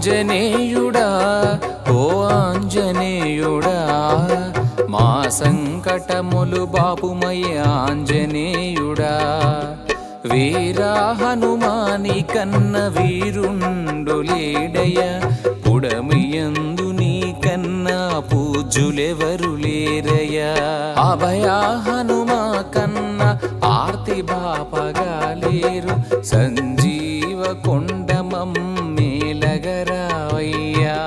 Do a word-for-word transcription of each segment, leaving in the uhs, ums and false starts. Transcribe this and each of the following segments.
ఆంజనేయుడా ఓ ఆంజనేయుడా మా సంకటములు బాపుమయ్య ఆంజనేయుడా వీరా హనుమాని కన్న వీరుండు లేడయ పుడమియందు నీ కన్నా పూజ్యులెవరు లేరయ్యా అభయా హనుమా కన్న ఆర్తి బాపగా లేరు సంజీవ కొండమం మేలగరావయ్యా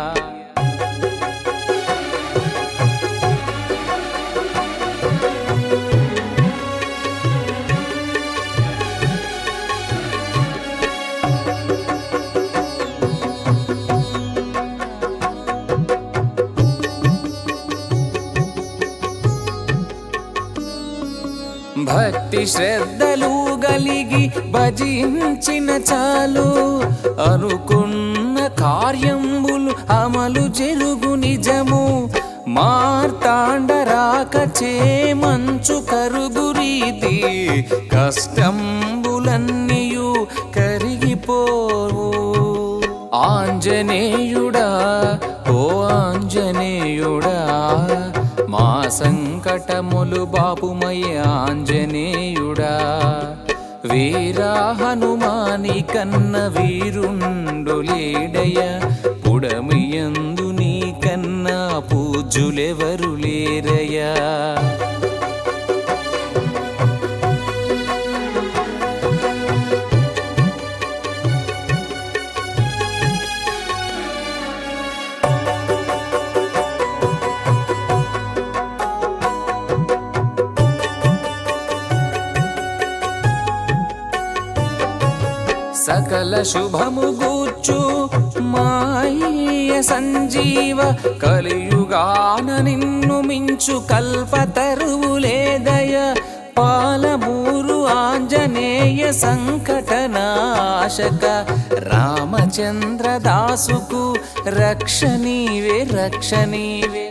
భక్తి శ్రద్ధలు గలిగి భజించిన చాలు అనుకున్న కార్యంబులు అమలు జరుగు నిజము మార్తాండరాక చే మంచు కరుగు రీతి కష్టంబులన్నీయు కరిగిపోవు ఆంజనేయుడా ఓ ఆంజనేయుడా మా సంకటములు బాపుమయ్య ఆంజనేయుడా వీరా హనుమాని కన్న వీరుండు లేడయ పుడమియందు నీ కన్నా పూజ్యులెవరు లేరయ్యా సకల శుభము గూర్చు మాయ సంజీవ కలియుగాన నిన్ను మించు కల్పతరువు లేదయ పాలమూరు ఆంజనేయ సంకటనాశక రామచంద్ర దాసుకు రక్ష నీవే రక్ష నీవే